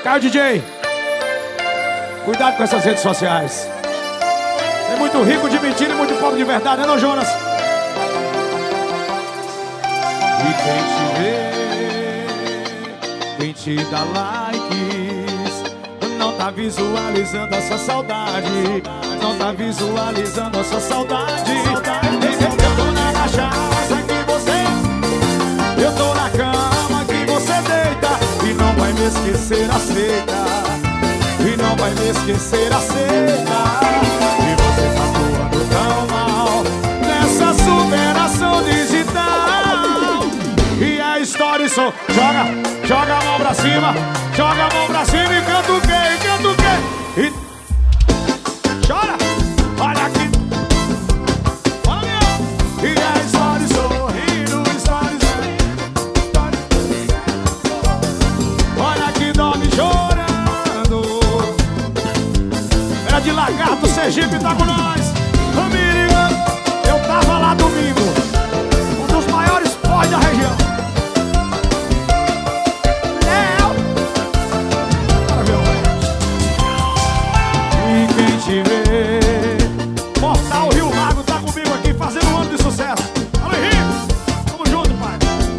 Caio DJ, cuidado com essas redes sociais. Tem muito rico de mentira e muito pobre de verdade, né, não, Jonas? E quem te vê, quem te dá likes, não tá visualizando a sua saudade. Não tá visualizando a sua saudade. Eu tô na cachaça que você, eu tô na cama que você deita. E não vai me esquecer, aceita. E não vai me esquecer, aceita. E você tá atuando tão mal nessa superação digital. E a história só joga a mão pra cima, joga a mão pra cima e canta o quê? E canta o quê? E chora, olha aqui. Olha. E a história sorrindo, história sorrindo. Olha aqui, dorme chorando. Era de Lagarto, Sergipe, tá com nós. Amiga, eu tava lá domingo, um dos maiores pós da região. Portal Rio Lago tá comigo aqui fazendo um ano de sucesso. Alô, Henrique, tamo junto, pai.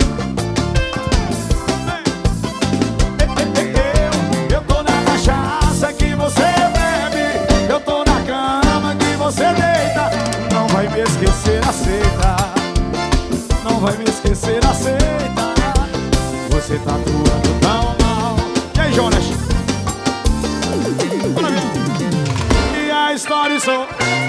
Eu tô na cachaça que você bebe, eu tô na cama que você deita. Não vai me esquecer, aceita. Não vai me esquecer, aceita. Você tá atuando tão mal. E aí, Jonas? A história só